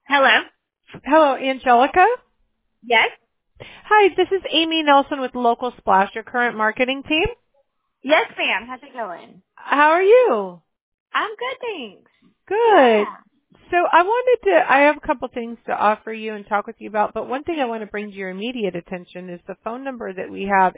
Hello. Hello, Angelica. Yes. Hi, this is Amy Nelson with Local Splash, your current marketing team. Yes, ma'am. How's it going? How are you? I'm good, thanks. Good. Yeah. So I have a couple things to offer you and talk with you about, but one thing I want to bring to your immediate attention is the phone number that we have,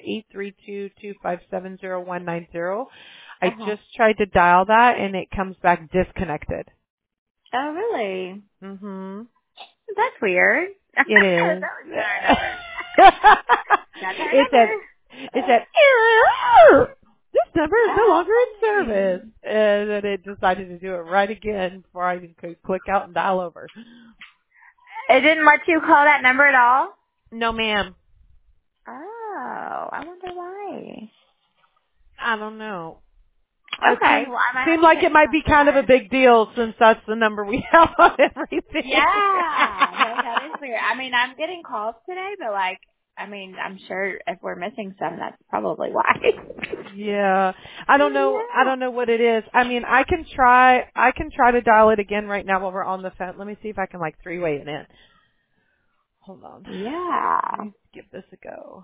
832-257-0190. I Uh-huh. just tried to dial that and it comes back disconnected. Oh, really? Mm-hmm. That's weird. that It is. was not our number. That's our It said, number. error. This number is no Oh, longer in funny. service. And then it decided to do it right again before I even could click out and dial over. It didn't let you call that number at all? No, ma'am. Oh, I wonder why. I don't know. It Okay, seemed, well, I might have seemed to like it get in might touch be with kind of a our... big deal since that's the number we have on everything. Yeah. No, that is weird. I mean, I'm getting calls today, but I'm sure if we're missing some, that's probably why. Yeah. I don't know Yeah. what it is. I mean, I can try to dial it again right now while we're on the phone. Let me see if I can like three-way it in. Hold on. Yeah. Let me give this a go.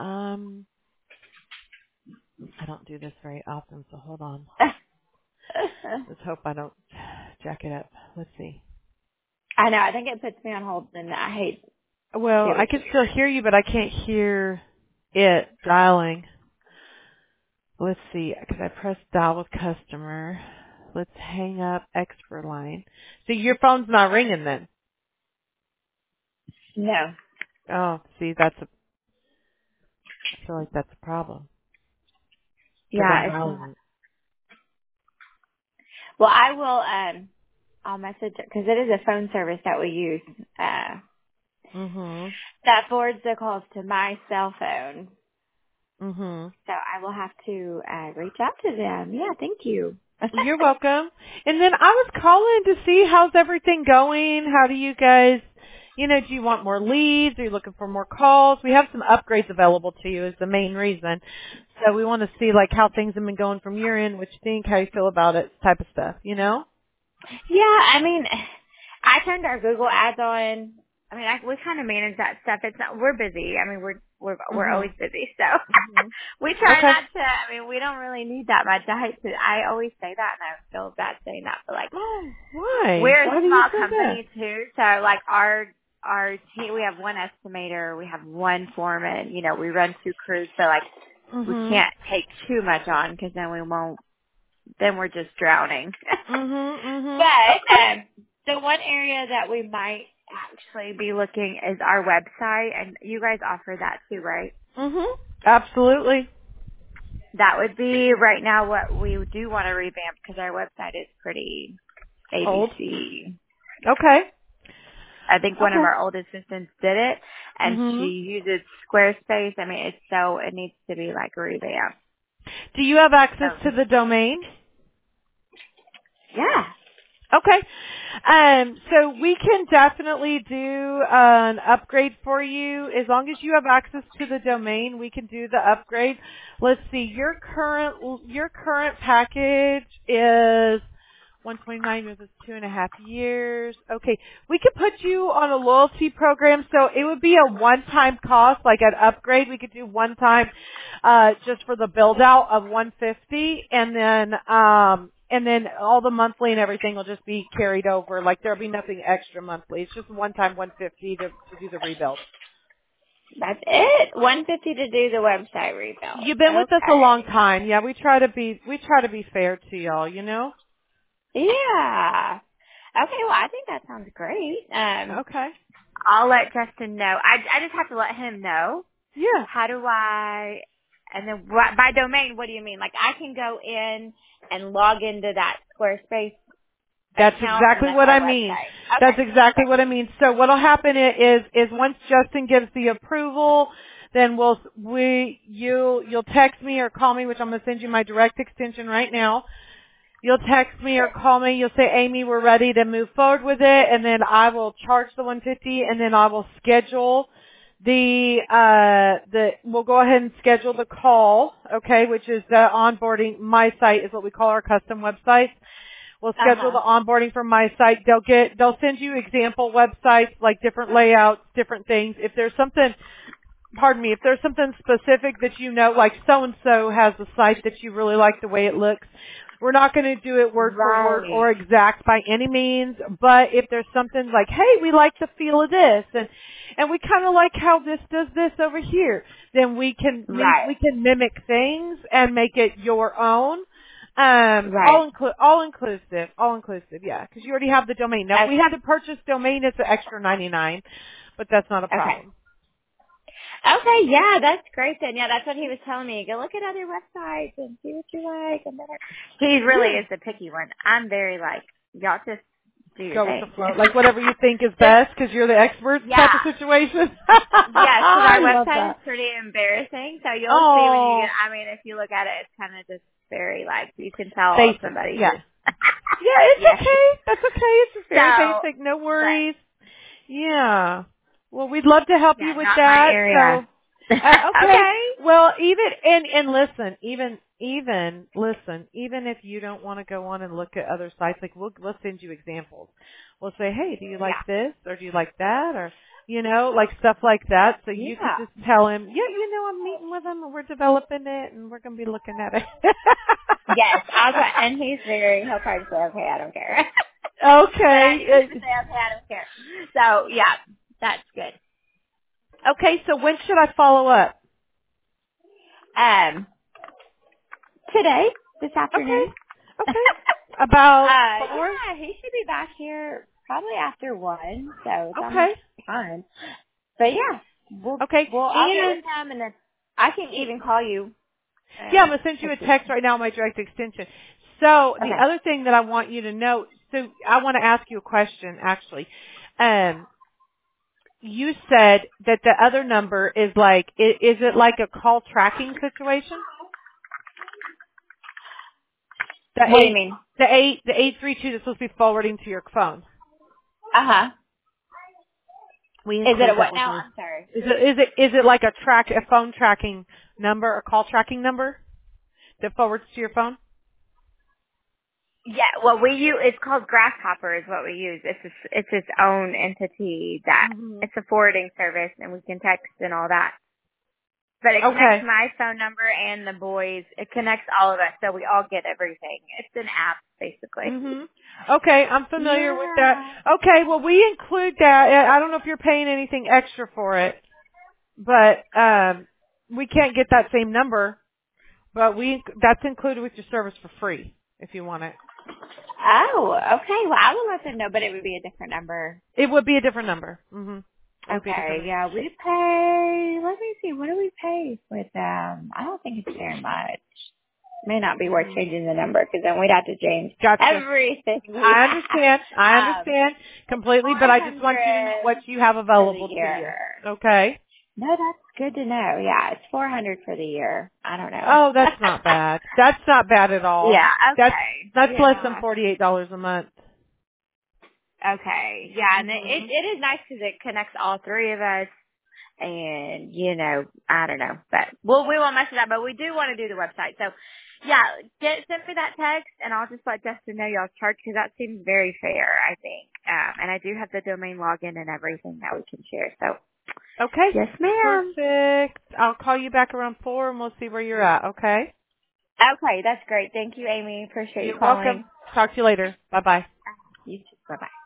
I don't do this very often, so hold on. Let's hope I don't jack it up. Let's see. I know. I think it puts me on hold, and I hate Well, I doing can still weird. hear you, but I can't hear it dialing. Let's see, because I pressed dial with customer. Let's hang up expert line. So your phone's not ringing then? No. Oh, see, I feel like that's a problem. Because Yeah, I'm it's not. dialing. Well, I will. I'll message because it is a phone service that we use. Mhm. That forwards the calls to my cell phone. Mhm. So I will have to reach out to them. Yeah, thank you. You're welcome. And then I was calling to see how's everything going. How do you guys, do you want more leads? Are you looking for more calls? We have some upgrades available to you is the main reason. So we want to see like how things have been going from your end, what you think, how you feel about it, type of stuff. Yeah, I mean, I turned our Google ads on. I mean, we kind of manage that stuff. It's not. We're busy. I mean, we're always Mhm. busy. So Mhm. we try Okay. not to. I mean, we don't really need that much. I always say that, and I feel bad saying that, but like, Oh, why? we're a Why do you small say that? company too. So like our team, we have one estimator, we have one foreman. You know, we run two crews. So like, we Mhm. can't take too much on because then we won't. Then we're just drowning. Mhm. Mhm. But Okay. the one area that we might actually be looking is our website, and you guys offer that too, right? Mhm. Absolutely. That would be right now what we do want to revamp because our website is pretty Old. ABC. Okay. I think one of Okay. our old assistants did it, and she Mhm. uses Squarespace. I mean, it needs to be like revamped. Do you have access So to the domain? yeah, Okay. So we can definitely do an upgrade for you. As long as you have access to the domain, we can do the upgrade. Let's see. Your current package is 129 years is 2.5 years. Okay. We could put you on a loyalty program, so it would be a one-time cost, like an upgrade. We could do one time, just for the build out of 150, and then all the monthly and everything will just be carried over. Like there'll be nothing extra monthly. It's just one time 150 to do the rebuild. that's it. 150 to do the website rebuild. You've been with us a long Okay. time. Yeah, we try to be fair to y'all. Yeah. Okay, well, I think that sounds great. Okay. I'll let Justin know. I just have to let him know. Yeah. How do I, and then by domain, what do you mean? Like I can go in and log into that Squarespace That's account and exactly then what our I mean. website. That's Okay. exactly what I mean. So what'll happen is once Justin gives the approval, then you'll text me or call me, which I'm gonna send you my direct extension right now. You'll text me or call me. You'll say, Amy, we're ready to move forward with it, and then I will charge the 150, and then I will schedule we'll go ahead and schedule the call, okay, which is the onboarding. My site is what we call our custom website. We'll schedule the onboarding from my site. They'll send you example websites, like different layouts, different things. If there's something, if there's something specific that you know, like so-and-so has a site that you really like the way it looks, we're not going to do it word for word or exact by any means, but if there's something like, hey, we like the feel of this, and we kind of like how this does this over here, then we can mimic things and make it your own. All inclusive, yeah, because you already have the domain. Now, if we had to purchase domain, it's an extra $99, but that's not a problem. Okay, yeah, that's great then. Yeah, that's what he was telling me. Go look at other websites and see what you like. And he really is the picky one. I'm very like, y'all just do your thing. With the flow. Like whatever you think is best because you're the expert type of situation. Yes, because our website is pretty embarrassing. So you'll see when you get, I mean, if you look at it, it's kind of just very like, you can tell somebody. Yeah. It's okay. That's okay. It's just very basic. No worries. Yeah. Well, we'd love to help you with that. My area. So, okay. Well, even listen, even if you don't want to go on and look at other sites, like we'll send you examples. We'll say, hey, do you like this or do you like that, or like stuff like that. So you can just tell him, I'm meeting with him and we're developing it and we're going to be looking at it. Yes, and he'll probably say, okay, I don't care. Okay. Say, okay, I don't care. So yeah. That's good. Okay, so when should I follow up? Today, this afternoon. Okay. About 4? Yeah, he should be back here probably after 1, so it's almost time. But yeah, I'll get with him, and then I can even call you. Yeah, I'm going to send you a text right now on my direct extension. So the other thing that I want you to know, so I want to ask you a question, actually. You said that the other number is like, is it like a call tracking situation? What do you mean? The 832 that's supposed to be forwarding to your phone. Uh-huh. Is it a what now? I'm sorry. Is it like a phone tracking number, a call tracking number that forwards to your phone? Yeah, well, we use, it's called Grasshopper is what we use. It's its own entity that, it's a forwarding service and we can text and all that. But it connects my phone number and the boys. It connects all of us so we all get everything. It's an app, basically. Okay, I'm familiar with that. Okay, well, we include that. I don't know if you're paying anything extra for it, but we can't get that same number, but that's included with your service for free if you want it. Oh, okay. Well, I will let them know, but it would be a different number. It would be a different number. Okay, yeah, we pay, let me see, what do we pay with them? I don't think it's very much. May not be worth changing the number because then we'd have to change everything. I understand completely, but I just want you to know what you have available to you. Okay. No, that's good to know. Yeah, it's $400 for the year. I don't know. Oh, that's not bad. That's not bad at all. Yeah, okay. That's less than $48 a month. Okay, yeah, and it is nice because it connects all three of us, and I don't know, but we won't mess it up. But we do want to do the website, so yeah, send me that text, and I'll just let Justin know y'all's charge because that seems very fair, I think. And I do have the domain login and everything that we can share. So okay, yes, ma'am. Perfect. I'll call you back around 4, and we'll see where you're at. Okay. Okay, that's great. Thank you, Amy. Appreciate you calling. You're welcome. Talk to you later. Bye bye. You too. Bye bye.